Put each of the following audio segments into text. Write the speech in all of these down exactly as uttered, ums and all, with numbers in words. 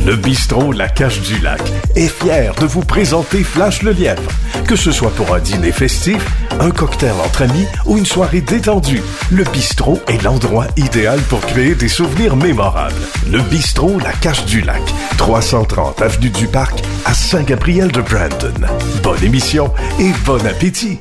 Le bistrot La Cache du Lac est fier de vous présenter Flash le Lièvre. Que ce soit pour un dîner festif, un cocktail entre amis ou une soirée détendue, le bistrot est l'endroit idéal pour créer des souvenirs mémorables. Le bistrot La Cache du Lac, trois cent trente avenue du Parc à Saint-Gabriel-de-Brandon. Bonne émission et bon appétit!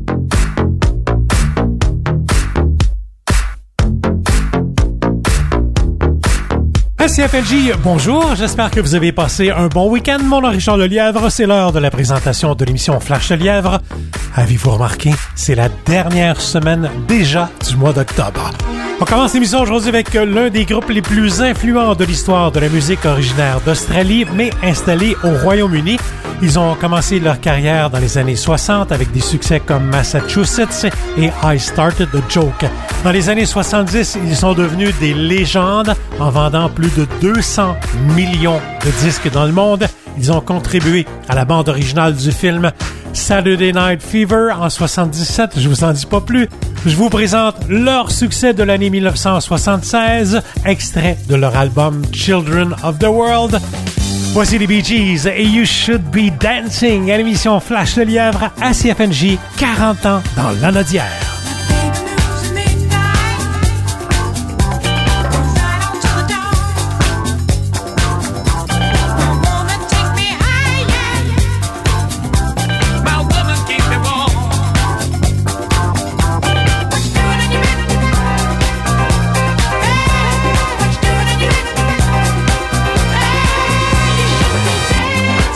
C F L J, bonjour, j'espère que vous avez passé un bon week-end. Mon nom est Richard Lelièvre, c'est l'heure de la présentation de l'émission Flash le Lièvre. Avez-vous remarqué, c'est la dernière semaine déjà du mois d'octobre. On commence l'émission aujourd'hui avec l'un des groupes les plus influents de l'histoire de la musique originaire d'Australie, mais installé au Royaume-Uni. Ils ont commencé leur carrière dans les années soixante avec des succès comme Massachusetts et I Started a Joke. Dans les années soixante-dix, ils sont devenus des légendes en vendant plus de deux cents millions de disques dans le monde. Ils ont contribué à la bande originale du film Saturday Night Fever en soixante-dix-sept. Je vous en dis pas plus. Je vous présente leur succès de l'année dix-neuf cent soixante-seize, extrait de leur album Children of the World. Voici les Bee Gees et You Should Be Dancing à l'émission Flash le Lièvre à C F N J, quarante ans dans l'Anaudière.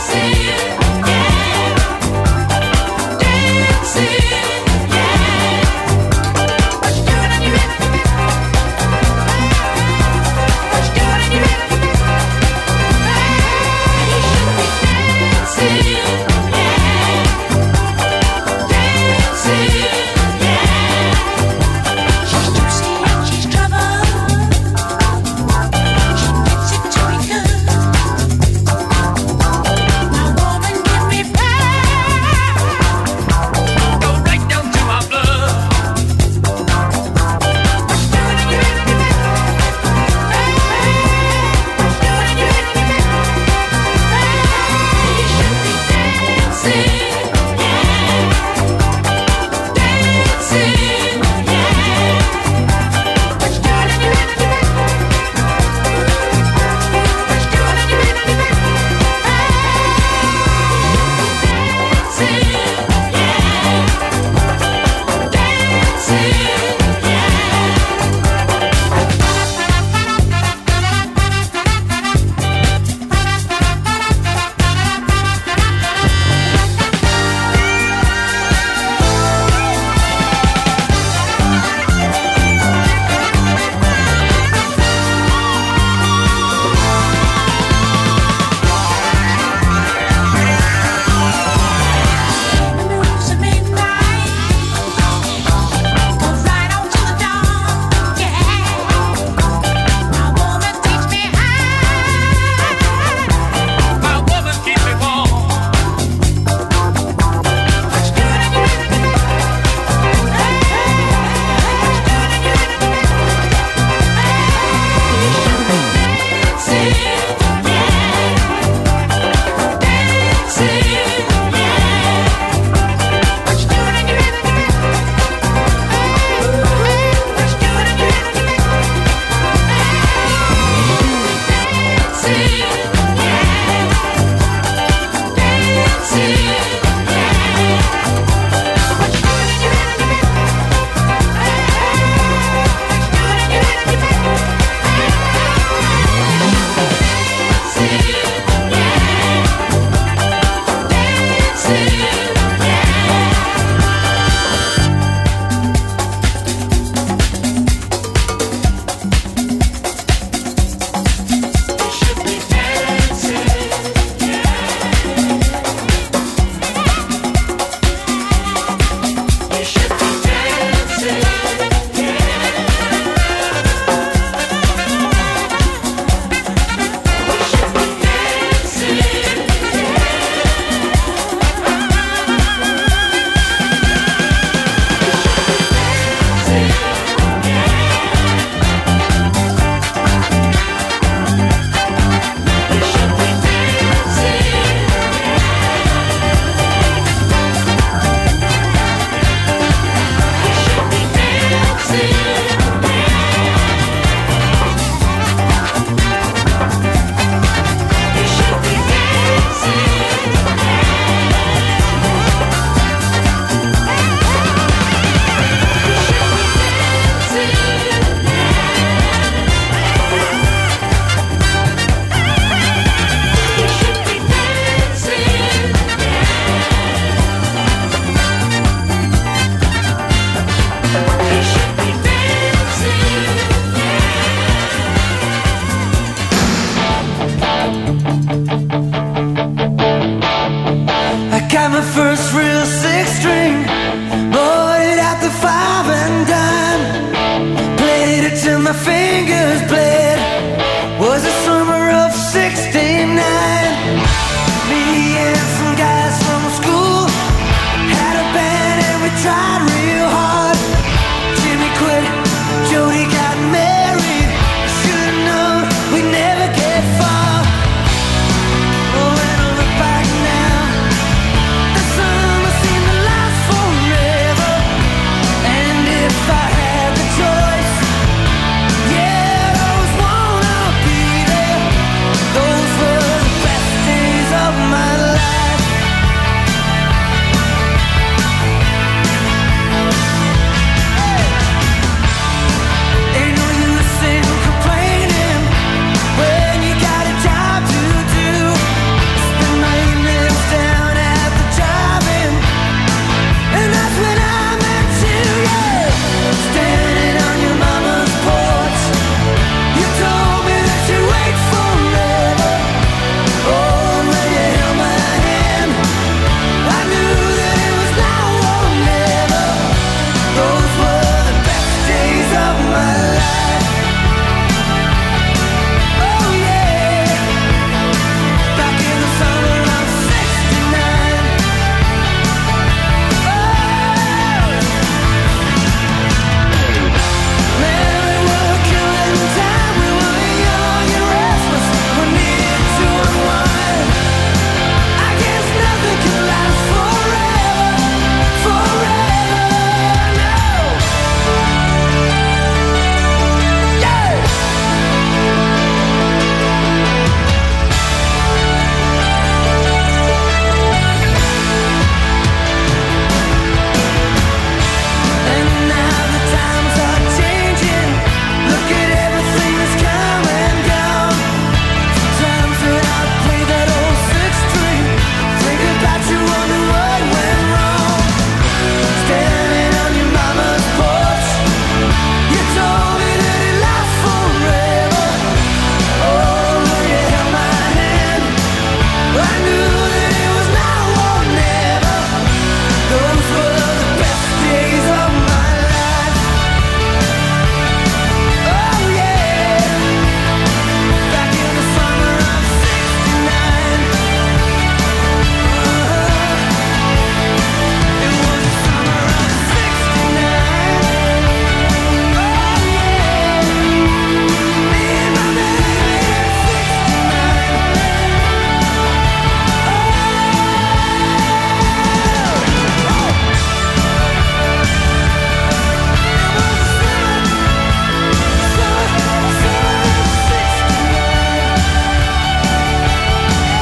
Yeah.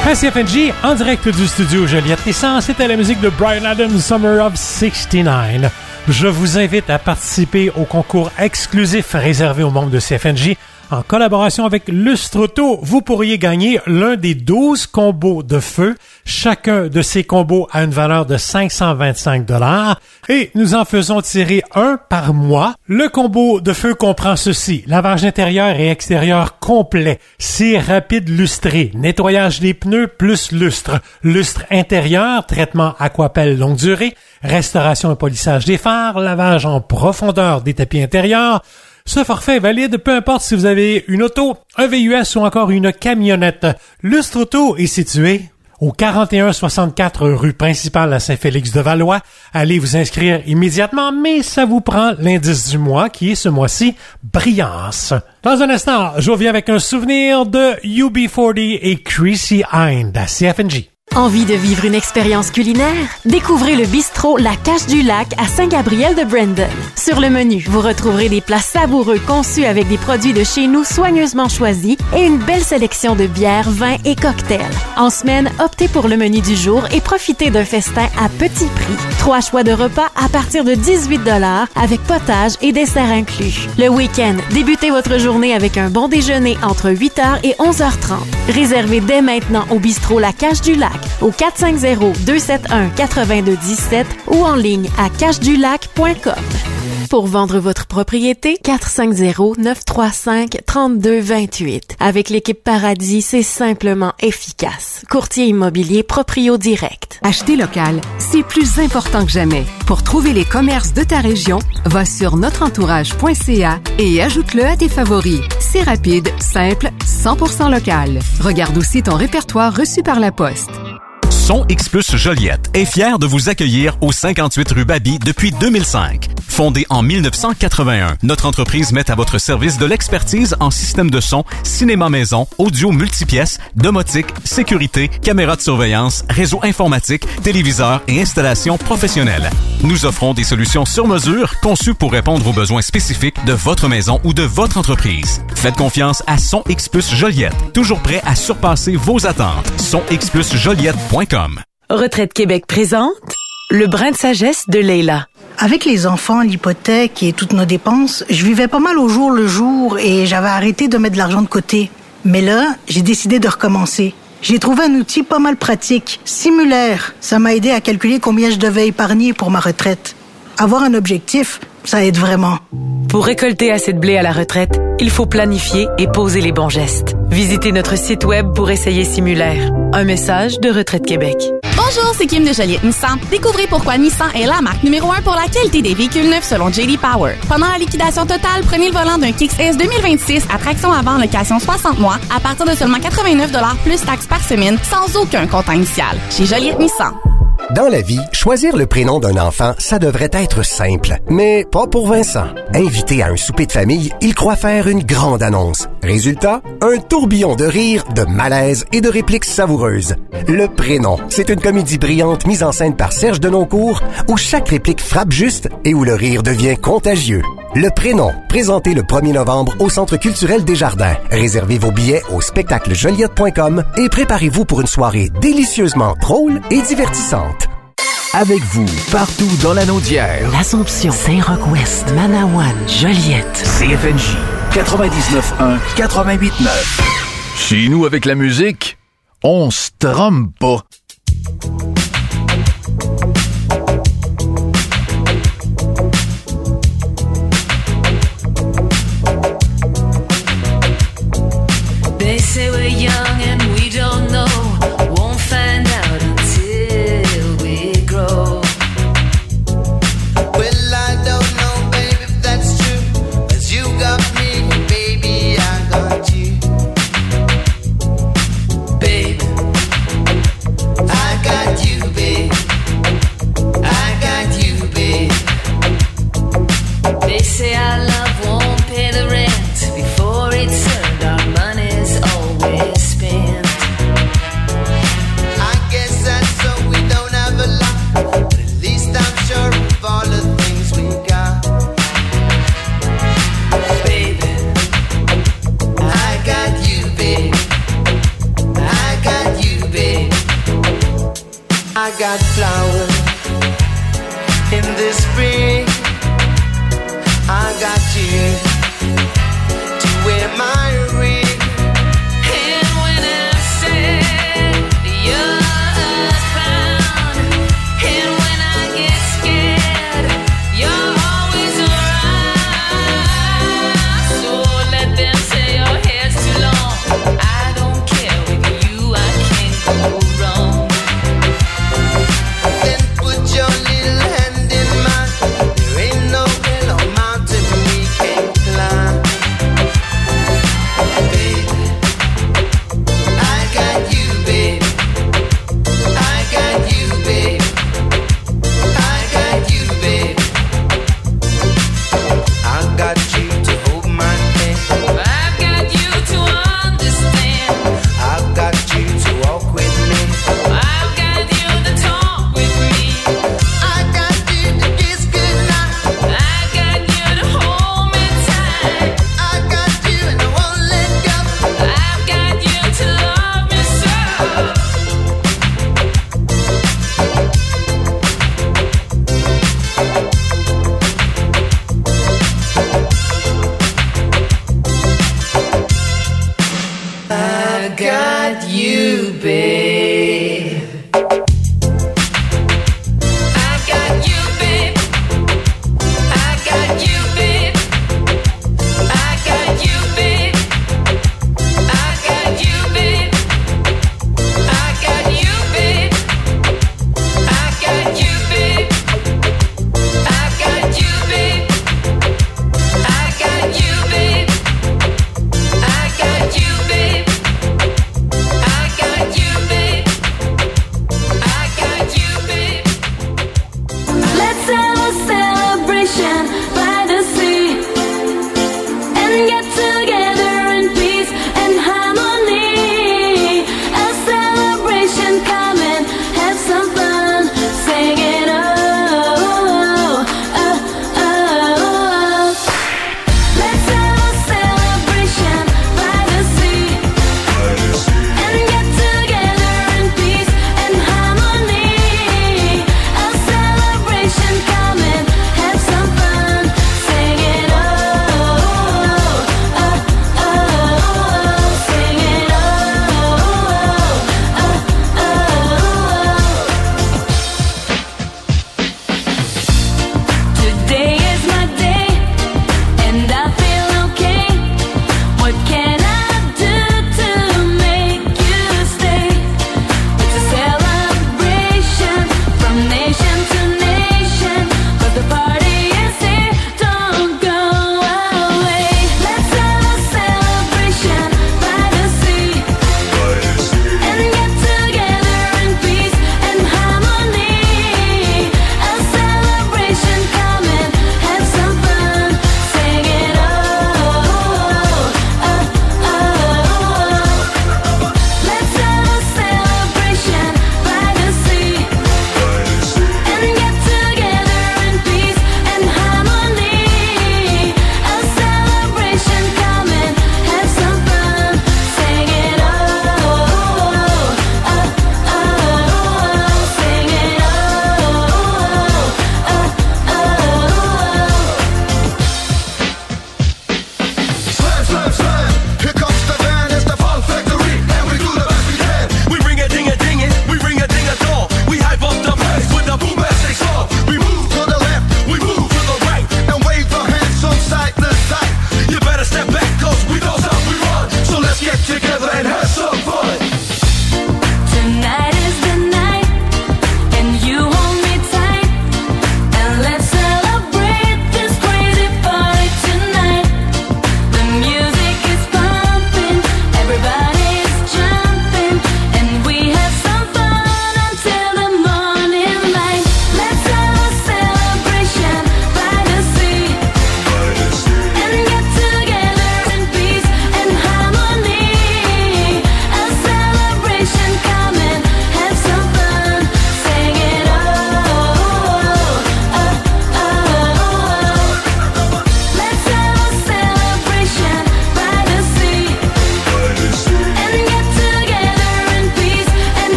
À C F N J, en direct du studio Joliette Nissan, c'était la musique de Bryan Adams, Summer of soixante-neuf. Je vous invite à participer au concours exclusif réservé aux membres de C F N J. En collaboration avec Lustre Auto, vous pourriez gagner l'un des douze combos de feu. Chacun de ces combos a une valeur de cinq cent vingt-cinq dollars et nous en faisons tirer un par mois. Le combo de feu comprend ceci: lavage intérieur et extérieur complet, cire rapide lustrée, nettoyage des pneus plus lustre, lustre intérieur, traitement Aquapel longue durée, restauration et polissage des phares, lavage en profondeur des tapis intérieurs. Ce forfait est valide peu importe si vous avez une auto, un V U S ou encore une camionnette. Lustre Auto est situé au quarante et un soixante-quatre rue principale à Saint-Félix-de-Valois. Allez vous inscrire immédiatement, mais ça vous prend l'indice du mois qui est ce mois-ci Brillance. Dans un instant, je reviens avec un souvenir de U B quarante et Chrissy Hind à C F N J. Envie de vivre une expérience culinaire? Découvrez le bistrot La Cache du Lac à Saint-Gabriel-de-Brandon. Sur le menu, vous retrouverez des plats savoureux conçus avec des produits de chez nous soigneusement choisis et une belle sélection de bières, vins et cocktails. En semaine, optez pour le menu du jour et profitez d'un festin à petit prix. Trois choix de repas à partir de dix-huit dollars avec potage et dessert inclus. Le week-end, débutez votre journée avec un bon déjeuner entre huit heures et onze heures trente. Réservez dès maintenant au bistrot La Cache du Lac au quatre cinq zéro, deux sept un, huit deux un sept ou en ligne à cache du lac point com. Pour vendre votre propriété, quatre cinq zéro, neuf trois cinq, trois deux deux huit. Avec l'équipe Paradis, c'est simplement efficace. Courtier immobilier Proprio Direct. Acheter local, c'est plus important que jamais. Pour trouver les commerces de ta région, va sur notre entourage point c a et ajoute-le à tes favoris. C'est rapide, simple, cent pour cent local. Regarde aussi ton répertoire reçu par la poste. Son X Plus Joliette est fier de vous accueillir au cinquante-huit rue Baby depuis deux mille cinq. Fondée en mille neuf cent quatre-vingt-un, notre entreprise met à votre service de l'expertise en système de son, cinéma maison, audio multipièces, domotique, sécurité, caméras de surveillance, réseau informatique, téléviseurs et installations professionnelles. Nous offrons des solutions sur mesure conçues pour répondre aux besoins spécifiques de votre maison ou de votre entreprise. Faites confiance à Son X Plus Joliette, toujours prêt à surpasser vos attentes. son x plus joliette point com. Retraite Québec présente le brin de sagesse de Leila. Avec les enfants, l'hypothèque et toutes nos dépenses, je vivais pas mal au jour le jour et j'avais arrêté de mettre de l'argent de côté. Mais là, j'ai décidé de recommencer. J'ai trouvé un outil pas mal pratique, Simulaire. Ça m'a aidé à calculer combien je devais épargner pour ma retraite. Avoir un objectif, ça aide vraiment. Pour récolter assez de blé à la retraite, il faut planifier et poser les bons gestes. Visitez notre site web pour essayer Simulaire. Un message de Retraite Québec. Bonjour, c'est Kim de Joliette Nissan. Découvrez pourquoi Nissan est la marque numéro un pour la qualité des véhicules neufs selon J D Power. Pendant la liquidation totale, prenez le volant d'un Kicks S deux mille vingt-six à traction avant location soixante mois à partir de seulement quatre-vingt-neuf dollars plus taxes par semaine sans aucun comptant initial. Chez Joliette Nissan. Dans la vie, choisir le prénom d'un enfant, ça devrait être simple. Mais pas pour Vincent. Invité à un souper de famille, il croit faire une grande annonce. Résultat, un tourbillon de rires, de malaise et de répliques savoureuses. Le prénom, c'est une comédie brillante mise en scène par Serge Denoncourt, où chaque réplique frappe juste et où le rire devient contagieux. Le prénom, présenté le premier novembre au Centre culturel des Jardins. Réservez vos billets au spectacle joliette point com et préparez-vous pour une soirée délicieusement drôle et divertissante. Avec vous, partout dans la Naudière. L'Assomption, Saint-Roch-Ouest, Manawan, Joliette. C F N J, quatre-vingt-dix-neuf un, quatre-vingt-huit neuf. Chez nous, avec la musique, on se trompe pas. They say we're young and we don't know. Won't find out until we grow. Well, I don't know, baby, if that's true. 'Cause you got me, baby, I got you. Baby, I got I got flowers in the spring. I got you to wear my ring. And when I said you're found, and when I get scared, you're always around. So let them say your hair's too long. I don't care, with you I can't go wrong. Then put your little hand in mine. There ain't no hill or mountain we can't climb. Baby, I got you, baby. I got you, baby. I got you, baby. I got you to hold my hand. I've got you to understand. I've got you to walk with me. I've got you to talk with me. I got you to kiss goodnight. I got you to hold me tight. I got you and I won't let go. I've got you to love me so. I got you, babe. I got you, babe. I got you, babe. I got you, babe. I got you, babe. I got you, babe. I got you, babe. I got you, babe. I got you, babe. I got you, babe. I got you, babe.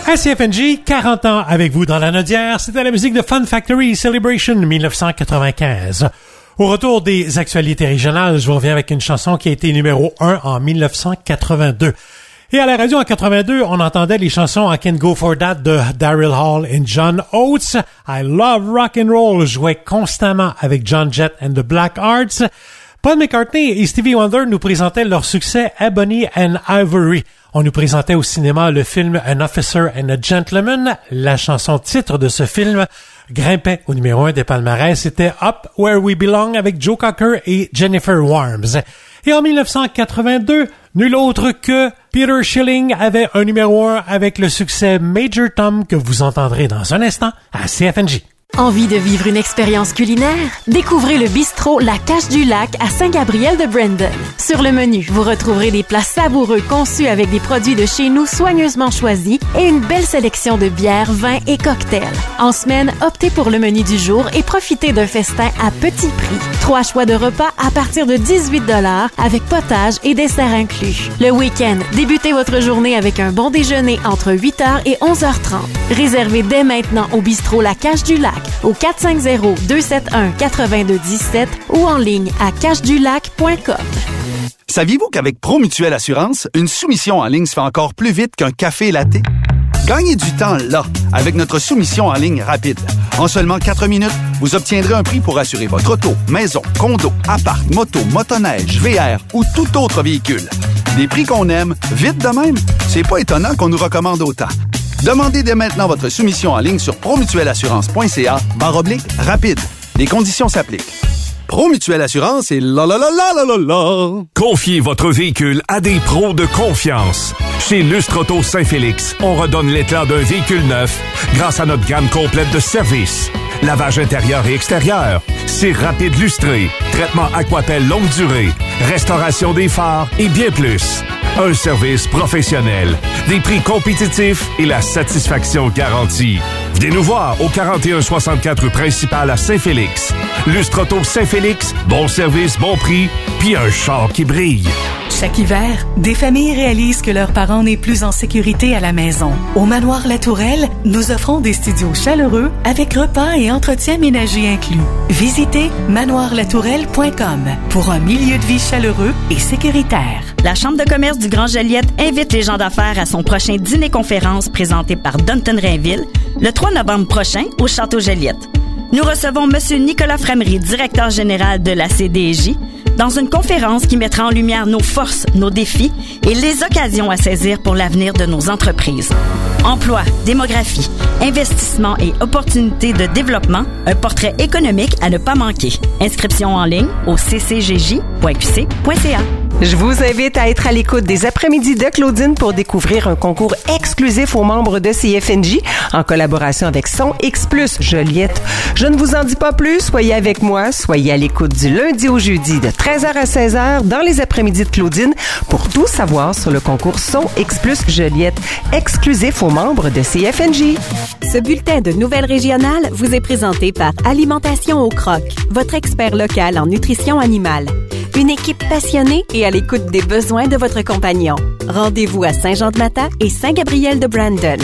A C F N J, quarante ans avec vous dans la Nodière, c'était la musique de Fun Factory Celebration dix-neuf cent quatre-vingt-quinze. Au retour des actualités régionales, je vous reviens avec une chanson qui a été numéro un en dix-neuf cent quatre-vingt-deux. Et à la radio en quatre-vingt-deux, on entendait les chansons I Can Go For That de Daryl Hall et John Oates. I Love Rock and Roll jouait constamment avec John Jett and the Black Hearts. Paul McCartney et Stevie Wonder nous présentaient leur succès Ebony and Ivory. On nous présentait au cinéma le film An Officer and a Gentleman. La chanson titre de ce film grimpait au numéro un des palmarès. C'était Up Where We Belong avec Joe Cocker et Jennifer Warnes. Et en dix-neuf cent quatre-vingt-deux, nul autre que Peter Schilling avait un numéro un avec le succès Major Tom que vous entendrez dans un instant à C F N J. Envie de vivre une expérience culinaire? Découvrez le bistrot La Cache du Lac à Saint-Gabriel-de-Brandon. Sur le menu, vous retrouverez des plats savoureux conçus avec des produits de chez nous soigneusement choisis et une belle sélection de bières, vins et cocktails. En semaine, optez pour le menu du jour et profitez d'un festin à petit prix. Trois choix de repas à partir de dix-huit dollars avec potage et dessert inclus. Le week-end, débutez votre journée avec un bon déjeuner entre huit heures et onze heures trente. Réservez dès maintenant au bistrot La Cache du Lac au quatre cinq zéro, deux sept un, huit deux un sept ou en ligne à cache du lac point com. Saviez-vous qu'avec ProMutuelle Assurance, une soumission en ligne se fait encore plus vite qu'un café latte? Gagnez du temps là, avec notre soumission en ligne rapide. En seulement quatre minutes, vous obtiendrez un prix pour assurer votre auto, maison, condo, appart, moto, motoneige, V R ou tout autre véhicule. Des prix qu'on aime, vite de même, c'est pas étonnant qu'on nous recommande autant. Demandez dès maintenant votre soumission en ligne sur promutuelleassurance.ca barre oblique rapide. Les conditions s'appliquent. Promutuelle Assurance et la la la la la la la. Confiez votre véhicule à des pros de confiance. Chez Lustre Auto Saint-Félix, on redonne l'éclat d'un véhicule neuf grâce à notre gamme complète de services. Lavage intérieur et extérieur, cire rapide lustré, traitement Aquapel longue durée, restauration des phares et bien plus. Un service professionnel, des prix compétitifs et la satisfaction garantie. Venez nous voir au quarante et un soixante-quatre rue principale à Saint-Félix. Lustre Auto Saint-Félix, bon service, bon prix, puis un char qui brille. Chaque hiver, des familles réalisent que leurs parents n'est plus en sécurité à la maison. Au Manoir La Tourelle, nous offrons des studios chaleureux avec repas et entretien ménager inclus. Visitez manoir la tourelle point com pour un milieu de vie chaleureux et sécuritaire. La Chambre de commerce du Grand Joliette invite les gens d'affaires à son prochain dîner-conférence présenté par Dunton Rainville le trois novembre prochain au Château Joliette. Nous recevons M. Nicolas Framery, directeur général de la C D J, dans une conférence qui mettra en lumière nos forces, nos défis et les occasions à saisir pour l'avenir de nos entreprises. Emploi, démographie, investissement et opportunités de développement, un portrait économique à ne pas manquer. Inscription en ligne au c c g j point q c point c a. Je vous invite à être à l'écoute des après-midi de Claudine pour découvrir un concours exclusif aux membres de C F N J en collaboration avec Son X Plus Joliette. Je ne vous en dis pas plus, soyez avec moi, soyez à l'écoute du lundi au jeudi de treize heures à seize heures dans les après-midi de Claudine pour tout savoir sur le concours Son X Plus Joliette, exclusif aux membres de C F N J. Ce bulletin de nouvelles régionales vous est présenté par Alimentation au Croc, votre expert local en nutrition animale. Une équipe passionnée et à l'écoute des besoins de votre compagnon. Rendez-vous à Saint-Jean-de-Mata et Saint-Gabriel-de-Brandon.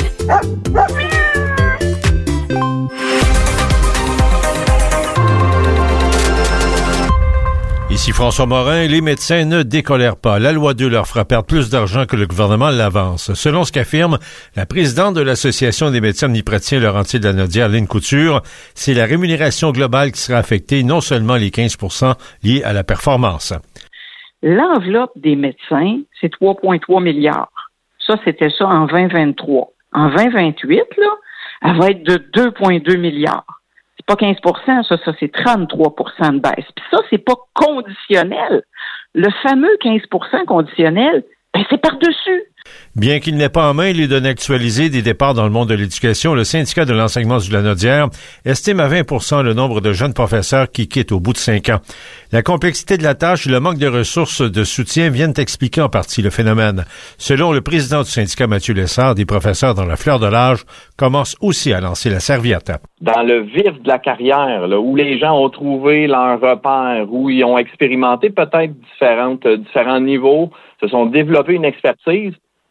Ici François Morin, les médecins ne décolèrent pas. La loi deux leur fera perdre plus d'argent que le gouvernement l'avance. Selon ce qu'affirme la présidente de l'Association des médecins omnipraticiens Laurentides de la Nodière, Lynne Couture, c'est la rémunération globale qui sera affectée, non seulement les quinze pour cent liés à la performance. L'enveloppe des médecins, c'est trois virgule trois milliards. Ça, c'était ça en vingt vingt-trois. En vingt vingt-huit, là, elle va être de deux virgule deux milliards. C'est pas quinze pour cent, ça, ça c'est trente-trois pour cent de baisse. Puis ça, c'est pas conditionnel. Le fameux quinze pour cent conditionnel, ben c'est par-dessus. Bien qu'il n'ait pas en main les données actualisées des départs dans le monde de l'éducation, le syndicat de l'enseignement du Lanaudière estime à vingt pour cent le nombre de jeunes professeurs qui quittent au bout de cinq ans. La complexité de la tâche et le manque de ressources de soutien viennent expliquer en partie le phénomène. Selon le président du syndicat, Mathieu Lessard, des professeurs dans la fleur de l'âge commencent aussi à lancer la serviette. Dans le vif de la carrière, là, où les gens ont trouvé leur repère, où ils ont expérimenté peut-être différentes, différents niveaux, se sont développés une expertise,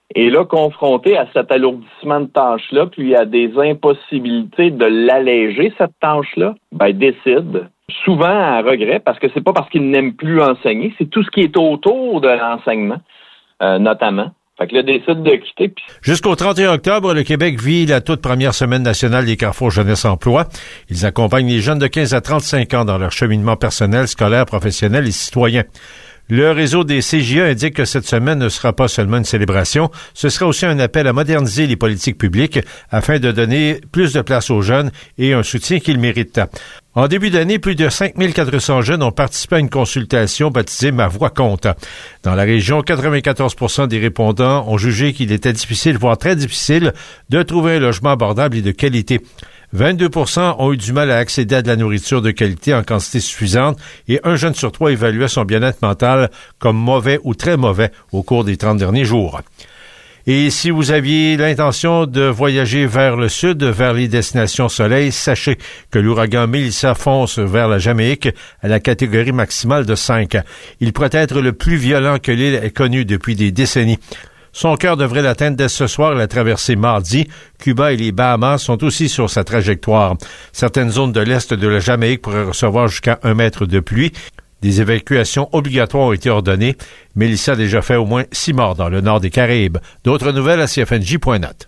Et là, confronté à cet alourdissement de tâches-là, puis à des impossibilités de l'alléger, cette tâche-là, ben, décide, souvent à regret, parce que c'est pas parce qu'il n'aime plus enseigner, c'est tout ce qui est autour de l'enseignement, euh, notamment. Fait que là, décide de quitter. Puis... Jusqu'au trente et un octobre, le Québec vit la toute première semaine nationale des Carrefours Jeunesse Emploi. Ils accompagnent les jeunes de quinze à trente-cinq ans dans leur cheminement personnel, scolaire, professionnel et citoyen. Le réseau des C J A indique que cette semaine ne sera pas seulement une célébration, ce sera aussi un appel à moderniser les politiques publiques afin de donner plus de place aux jeunes et un soutien qu'ils méritent. En début d'année, plus de cinq mille quatre cents jeunes ont participé à une consultation baptisée « Ma voix compte ». Dans la région, quatre-vingt-quatorze pour cent des répondants ont jugé qu'il était difficile, voire très difficile, de trouver un logement abordable et de qualité. vingt-deux pour cent ont eu du mal à accéder à de la nourriture de qualité en quantité suffisante et un jeune sur trois évaluait son bien-être mental comme mauvais ou très mauvais au cours des trente derniers jours. Et si vous aviez l'intention de voyager vers le sud, vers les destinations soleil, sachez que l'ouragan Mélissa fonce vers la Jamaïque à la catégorie maximale de cinq. Il pourrait être le plus violent que l'île ait connu depuis des décennies. Son cœur devrait l'atteindre dès ce soir et la traverser mardi. Cuba et les Bahamas sont aussi sur sa trajectoire. Certaines zones de l'est de la Jamaïque pourraient recevoir jusqu'à un mètre de pluie. Des évacuations obligatoires ont été ordonnées. Mélissa a déjà fait au moins six morts dans le nord des Caraïbes. D'autres nouvelles à C F N J point net.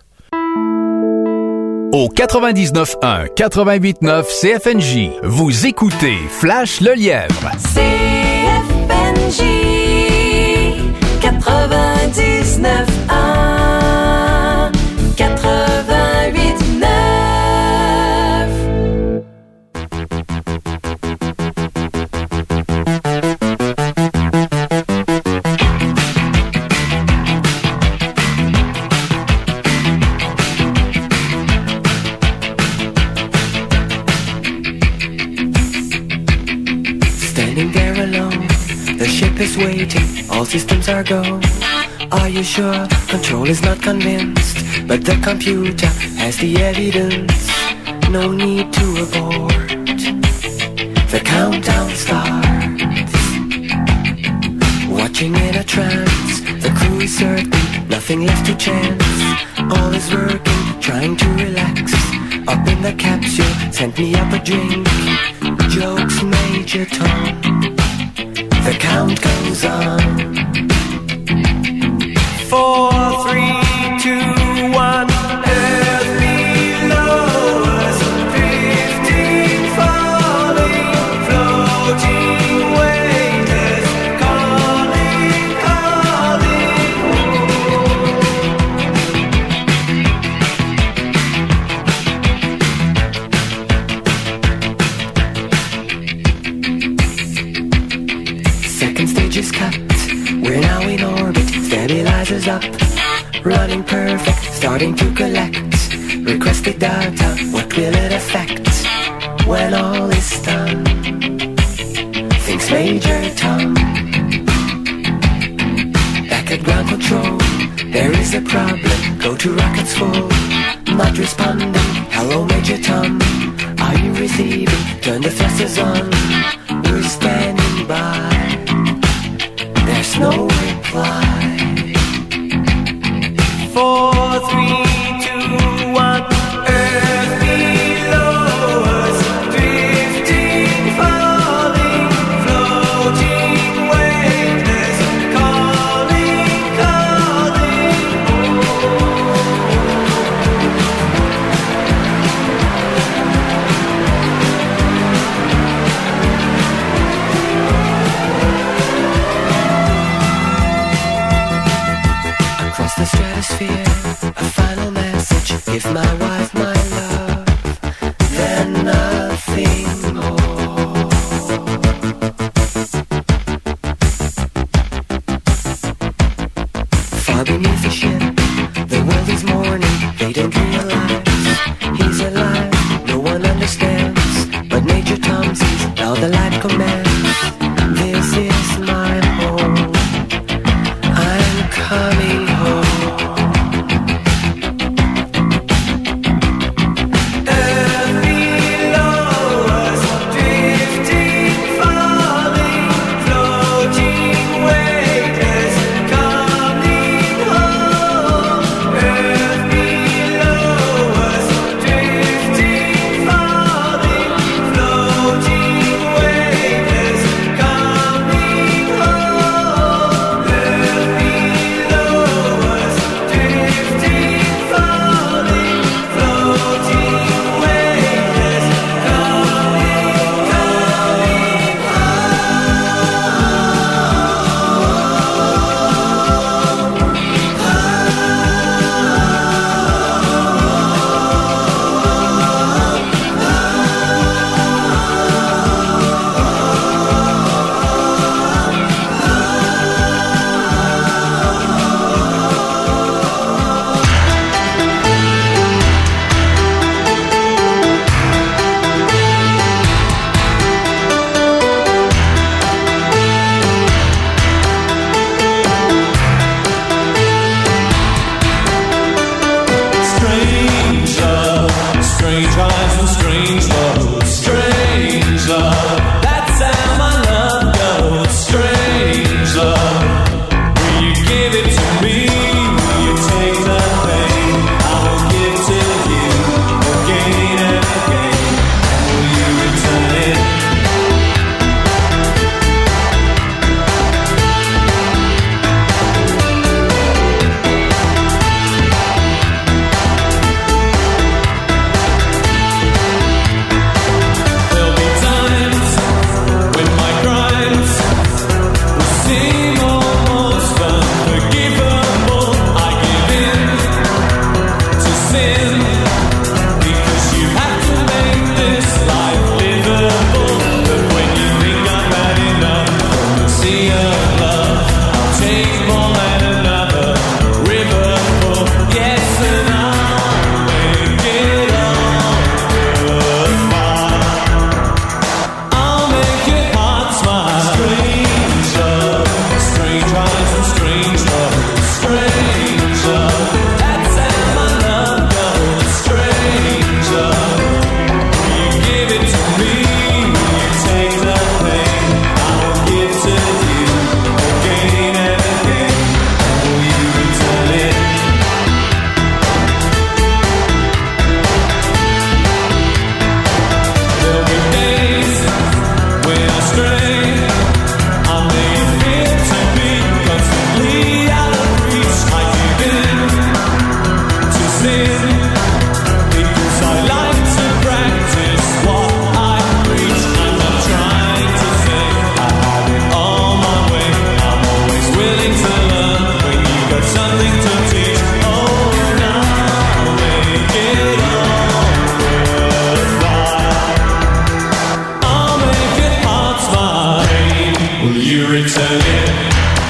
Au quatre-vingt-dix-neuf un, quatre-vingt-huit neuf C F N J, vous écoutez Flash le Lièvre. C F N J quatre-vingt-dix-neuf un, quatre-vingt-huit neuf. Standing there alone, the ship is waiting, all systems are go. Are you sure? Control is not convinced, but the computer has the evidence. No need to abort. The countdown starts. Watching in a trance, the crew is certain, nothing left to chance. All is working, trying to relax. Up in the capsule, sent me up a drink. Jokes, Major Tom. The count goes on. Four, three, two, one. Earth below us, drifting, falling, floating, weightless, calling, calling. Second stage is cut. We're now in orbit. Stabilizers up, running perfect, starting to collect requested data. What will it affect when all is done? Thinks Major Tom. Back at ground control, there is a problem. Go to rockets full, not responding. Hello, Major Tom. Are you receiving? Turn the thrusters on. We're standing by. There's no reply. Four, three, two, one. Earth below us, drifting, falling, floating, weightless, calling, calling. Across the stratosphere, a final message. Give my wife my love, then nothing more. Far beneath the ship, the world is mourning. They don't realize he's alive. No one understands, but Major Tom sees. Now the light commands. This is my home. I'm coming home. Drifting, falling, floating, weightless, coming home.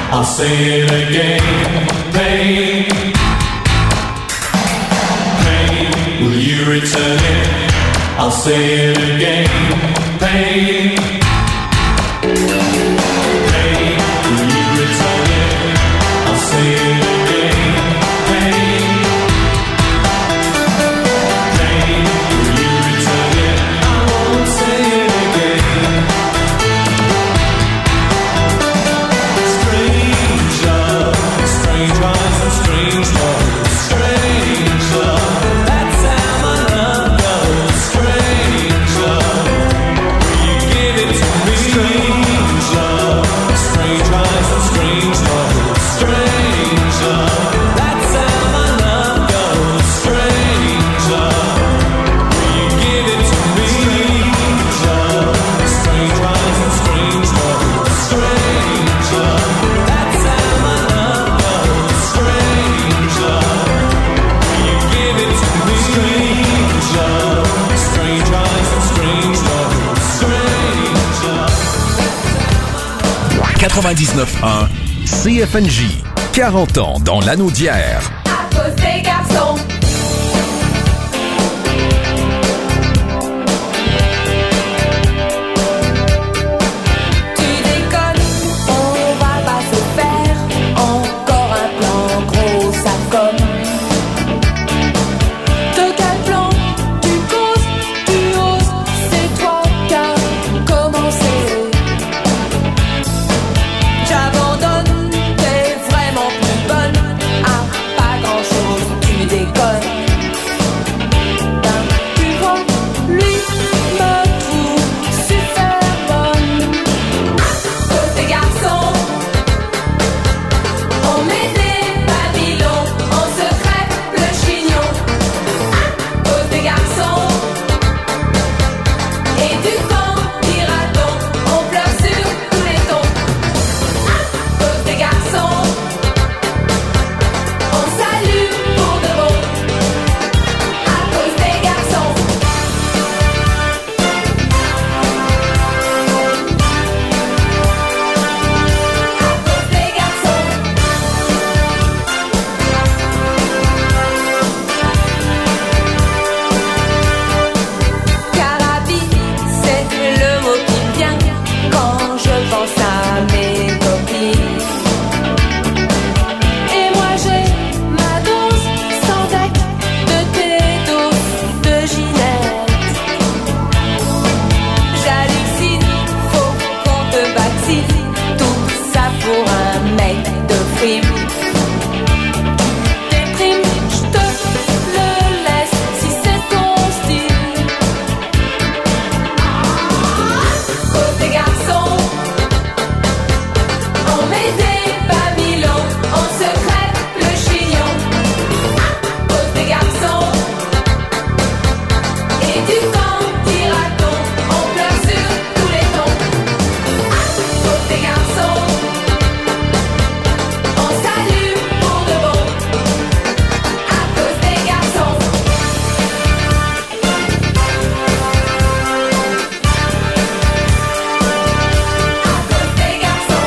I'll say it again. Pain, pain, will you return it? I'll say it again. Pain, pain, will you return it? I'll say it again. Pain, pain, will you return it? I won't say it again. Strange love, strange rise and strange love, strange love. That's how my love goes. Strange love, will you give it to me? Strange love, strange rise and strange love, strange love. That's how my love goes. Strange love, will you give it to me? Strange love, strange rise and strange love, strange love. That's how my love goes. Strange love, will you give it to me? Strange love, strange rise and strange love, strange love. quatre-vingt-dix-neuf un C F N J. quarante ans dans l'anneau d'hier. À cause des garçons. Tu déconnes, on va pas se faire encore un plan gros, ça comme. De quel plan tu causes, tu oses, c'est toi qui as commencé. J'abandonne, t'es vraiment plus bonne à pas grand chose, tu déconnes. Ben, tu vois, lui me trouve super bonne. À cause des garçons, on met des babylons, on se crêpe le chignon. À cause des garçons, et du camp dira-t-on, on pleure sur tous les tons. À cause des garçons, on s'allume pour de bon. À cause des garçons. À cause des garçons. Carabine, c'est le mot qui me vient quand je pense à mes copines. Et moi j'ai ma dose sans deck de thé douce de Ginette. J'hallucine, faut qu'on te vaccine, tout ça pour un mec de frime. Déprime, je te le laisse si c'est ton style. À cause des garçons, on met des babylons, on se crêpe le chignon. À cause des garçons, et du camp dira-t-on, on pleure sur tous les tons. À cause des garçons, on s'allume pour de bon. À cause des garçons. À cause des garçons.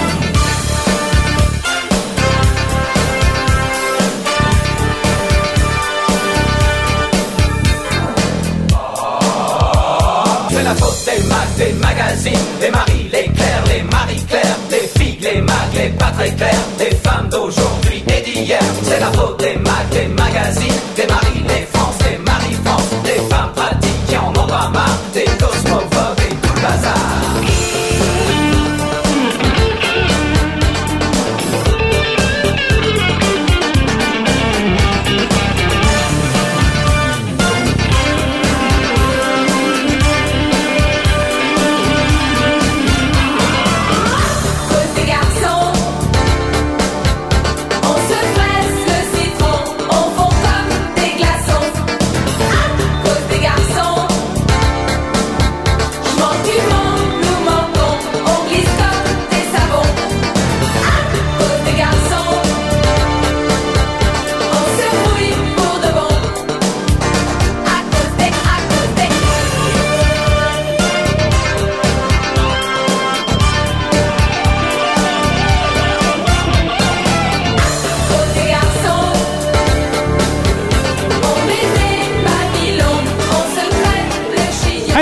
C'est la faute des mags, des magazines, des maris, les clairs, les marie-claires, des figues, les mags, les pas très clairs, des femmes d'aujourd'hui et d'hier. C'est la faute des mags, des magazines, des maris, les France, des marie-France, des femmes pratiques qui en ont pas marre, des cosmophobes et tout le bazar. À cause des garçons, on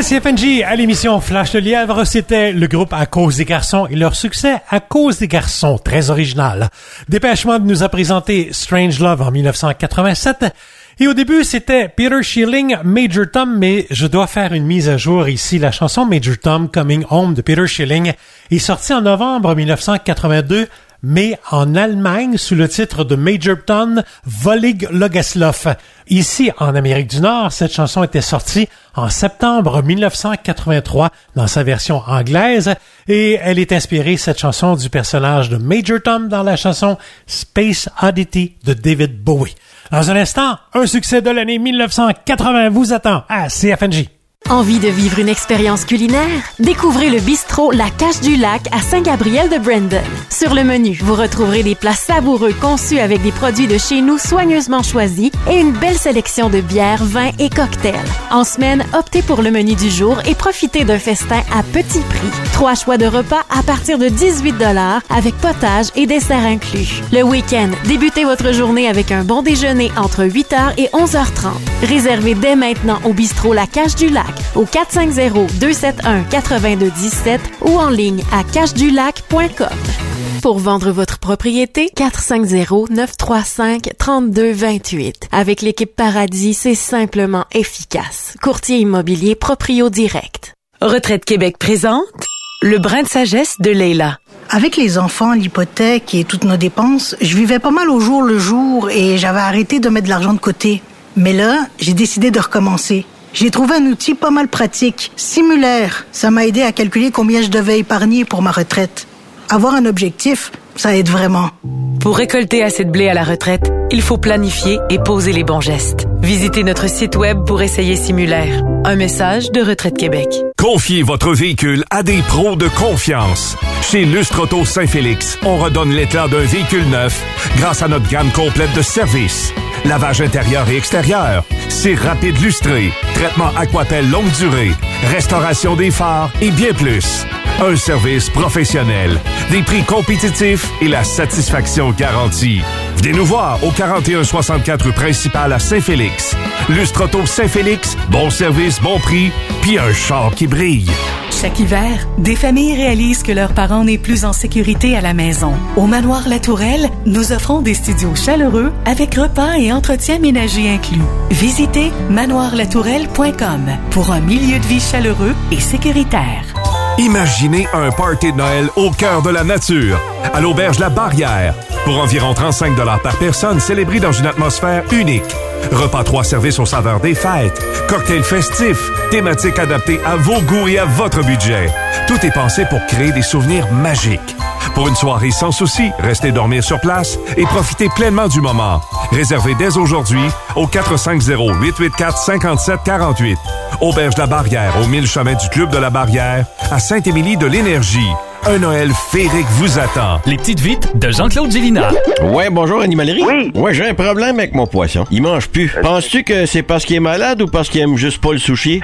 C F N J à l'émission Flash de Lièvre, c'était le groupe À cause des garçons et leur succès À cause des garçons, très original. Dépêche Mode nous a présenté Strange Love en dix-neuf cent quatre-vingt-sept et au début c'était Peter Schilling, Major Tom, mais je dois faire une mise à jour ici. La chanson Major Tom Coming Home de Peter Schilling est sortie en novembre dix-neuf cent quatre-vingt-deux, mais en Allemagne sous le titre de Major Tom Wollig Logesloff. Ici, en Amérique du Nord, cette chanson était sortie en septembre dix-neuf cent quatre-vingt-trois dans sa version anglaise et elle est inspirée, cette chanson, du personnage de Major Tom dans la chanson Space Oddity de David Bowie. Dans un instant, un succès de l'année dix-neuf cent quatre-vingts vous attend à C F N J. Envie de vivre une expérience culinaire? Découvrez le bistrot La Cache du Lac à Saint-Gabriel-de-Brandon. Sur le menu, vous retrouverez des plats savoureux conçus avec des produits de chez nous soigneusement choisis et une belle sélection de bières, vins et cocktails. En semaine, optez pour le menu du jour et profitez d'un festin à petit prix. Trois choix de repas à partir de dix-huit dollars avec potage et dessert inclus. Le week-end, débutez votre journée avec un bon déjeuner entre huit heures et onze heures trente. Réservez dès maintenant au bistrot La Cache du Lac au quatre cinq zéro, deux sept un, huit deux un sept ou en ligne à cache du lac point com. Pour vendre votre propriété, quatre cinq zéro, neuf trois cinq, trois deux deux huit. Avec l'équipe Paradis, c'est simplement efficace. Courtier immobilier Proprio Direct. Retraite Québec présente le brin de sagesse de Leila. Avec les enfants, l'hypothèque et toutes nos dépenses, je vivais pas mal au jour le jour et j'avais arrêté de mettre de l'argent de côté. Mais là, j'ai décidé de recommencer. J'ai trouvé un outil pas mal pratique, Simulaire. Ça m'a aidé à calculer combien je devais épargner pour ma retraite. Avoir un objectif, ça aide vraiment. Pour récolter assez de blé à la retraite, il faut planifier et poser les bons gestes. Visitez notre site web pour essayer Simulaire. Un message de Retraite Québec. Confiez votre véhicule à des pros de confiance. Chez Lustre Auto Saint-Félix, on redonne l'éclat d'un véhicule neuf grâce à notre gamme complète de services. Lavage intérieur et extérieur, cire rapide lustré, traitement Aquapel longue durée, restauration des phares et bien plus. Un service professionnel, des prix compétitifs et la satisfaction garantie. Venez nous voir au quarante et un soixante-quatre rue principale à Saint-Félix. Lustre Auto Saint-Félix, bon service, bon prix, puis un char qui brille. Chaque hiver, des familles réalisent que leurs parents n'est plus en sécurité à la maison. Au Manoir La Tourelle, nous offrons des studios chaleureux avec repas et entretien ménager inclus. Visitez manoir la tourelle point com pour un milieu de vie chaleureux et sécuritaire. Imaginez un party de Noël au cœur de la nature, à l'auberge La Barrière, pour environ trente-cinq dollars par personne, célébré dans une atmosphère unique. Repas trois services aux saveurs des fêtes, cocktails festifs, thématiques adaptées à vos goûts et à votre budget. Tout est pensé pour créer des souvenirs magiques. Pour une soirée sans souci, restez dormir sur place et profitez pleinement du moment. Réservez dès aujourd'hui au quatre cinq zéro, huit huit quatre, cinq sept quatre huit. Auberge La Barrière, au mille chemin du Club de la Barrière, à Sainte-Émilie de l'Énergie. Un Noël féerique vous attend. Les petites vites de Jean-Claude Gélina. Ouais, bonjour Animalerie. Oui. Ouais, j'ai un problème avec mon poisson. Il mange plus. Euh, Penses-tu que c'est parce qu'il est malade ou parce qu'il aime juste pas le sushi?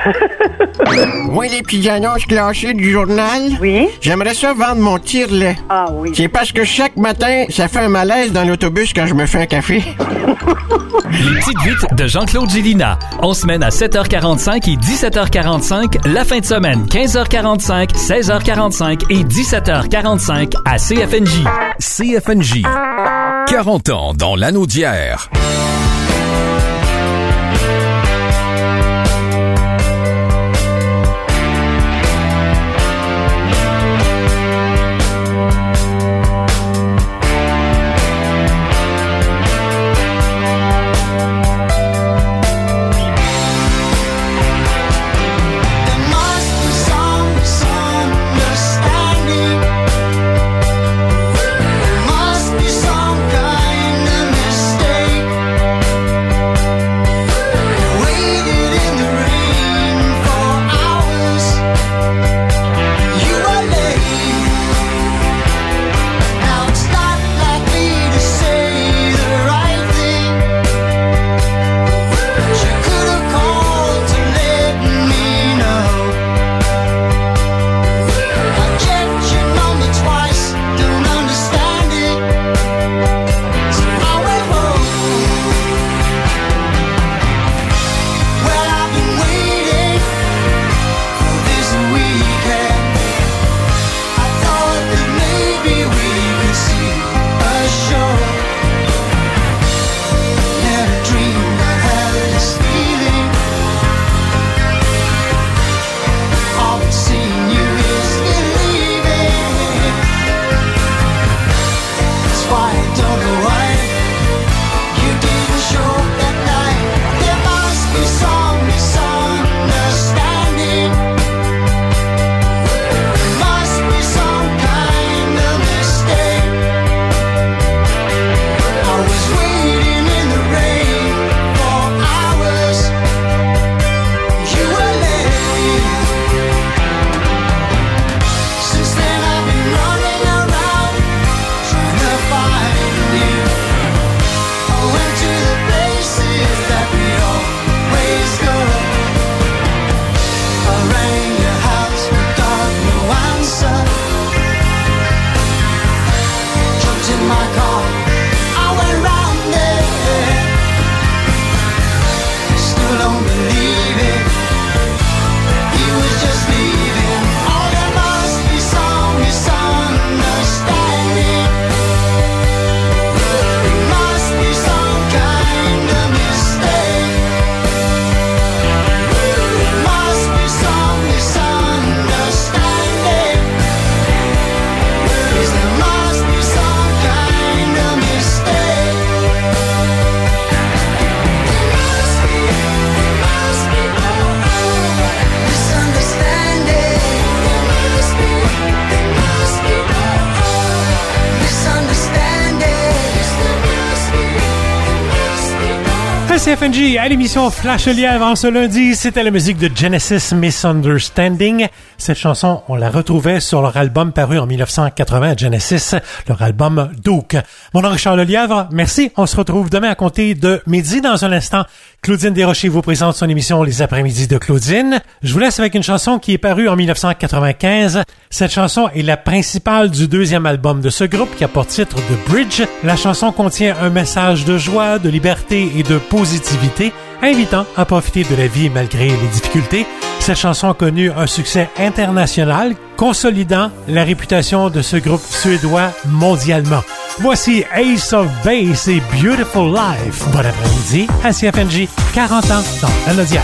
Oui, les petites annonces classées du journal. Oui. J'aimerais ça vendre mon tire-lait. Ah oui. C'est parce que chaque matin, ça fait un malaise dans l'autobus quand je me fais un café. Les petites vites de Jean-Claude Gélina. On se mène à sept heures quarante-cinq et dix-sept heures quarante-cinq. La fin de semaine, quinze heures quarante-cinq, seize heures quarante-cinq et dix-sept heures quarante-cinq à C F N J. C F N J. quarante ans dans l'anneau d'hier. Must be some kind of mistake. À C F N J, à l'émission Flash Lièvre en ce lundi, c'était la musique de Genesis Misunderstanding. Cette chanson, on la retrouvait sur leur album paru en dix-neuf cent quatre-vingts, Genesis, leur album Duke. Mon nom est Charles Lièvre, merci. On se retrouve demain à compter de midi. Dans un instant, Claudine Desrochers vous présente son émission Les après-midi de Claudine. Je vous laisse avec une chanson qui est parue en dix-neuf cent quatre-vingt-quinze. Cette chanson est la principale du deuxième album de ce groupe qui a pour titre The Bridge. La chanson contient un message de joie, de liberté et de positivité, invitant à profiter de la vie malgré les difficultés. Cette chanson a connu un succès international, consolidant la réputation de ce groupe suédois mondialement. Voici Ace of Base et Beautiful Life. Bon après-midi à C F N J, quarante ans dans la Naudière.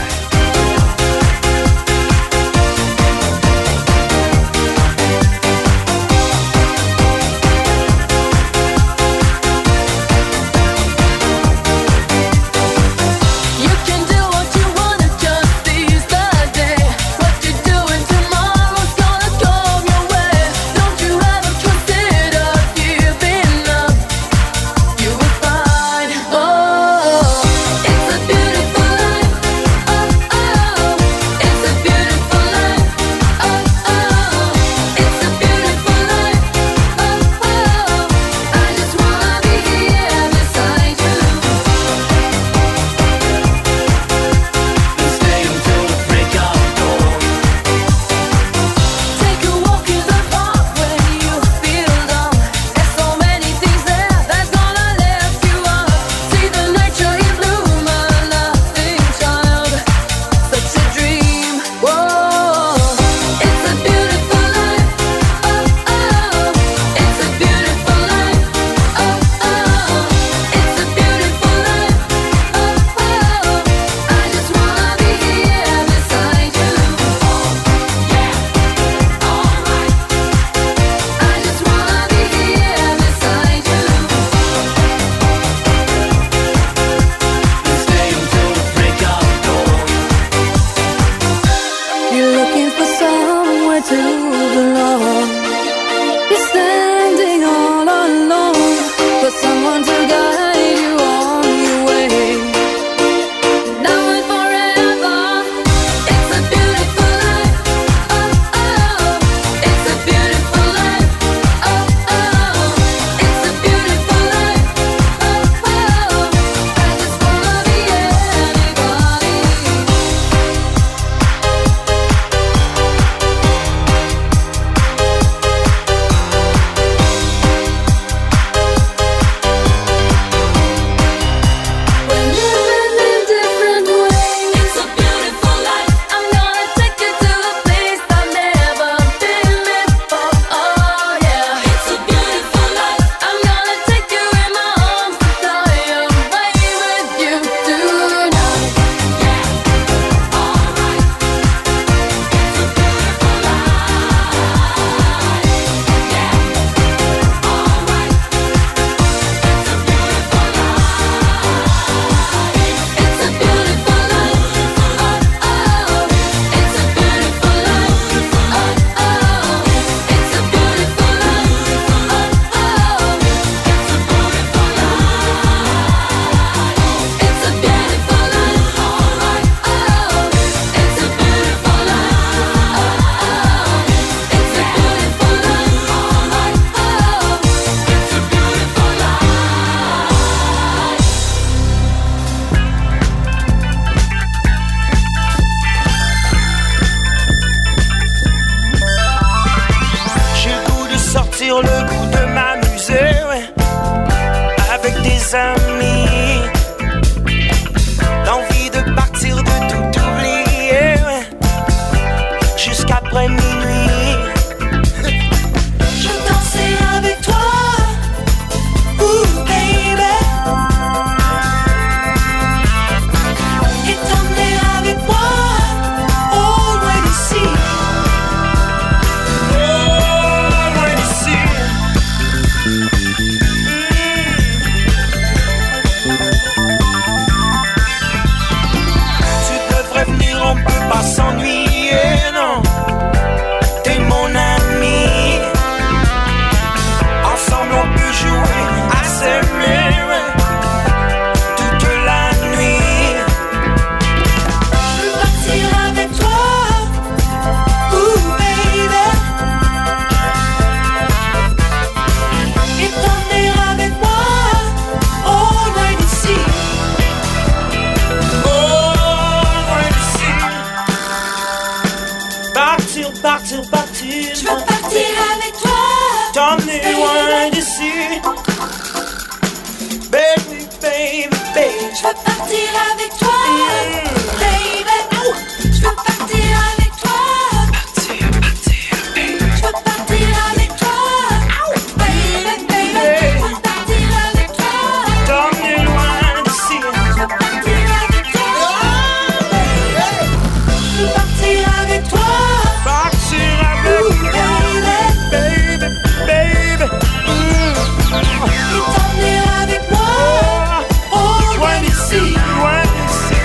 baby. Je veux partir avec toi, baby. Je veux partir avec toi. Partir, partir, baby. Je veux partir avec toi, baby, baby. Je veux partir avec toi. T'emmener loin d'ici. Je veux partir avec toi, baby. Je veux partir avec toi. Partir avec toi, baby, baby. Et t'emmener avec moi, oh, loin d'ici, loin d'ici.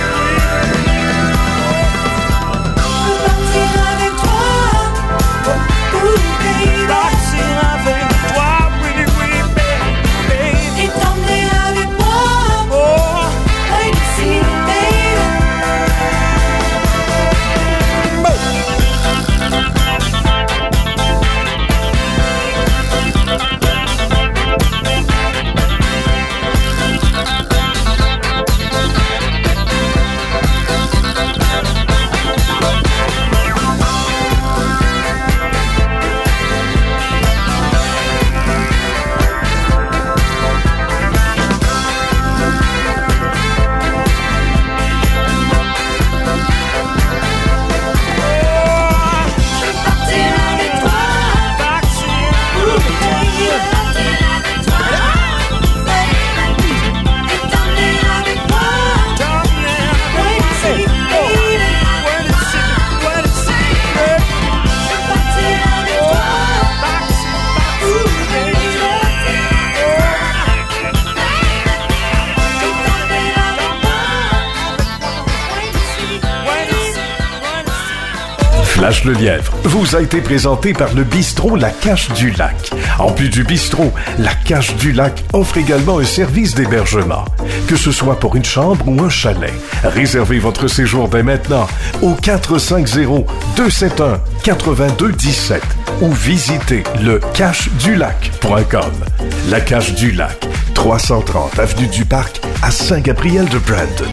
Je veux partir avec toi, oh, baby. Partir avec toi, oui, oui, baby. Et t'emmener avec moi, oh, loin d'ici, baby. Flash le Lièvre vous a été présenté par le bistrot La Cache du Lac. En plus du bistrot, La Cache du Lac offre également un service d'hébergement. Que ce soit pour une chambre ou un chalet, réservez votre séjour dès maintenant au quatre cinq zéro, deux sept un, huit deux un sept ou visitez le cache du lac point com. La Cache du Lac, trois cent trente avenue du Parc à Saint-Gabriel-de-Brandon.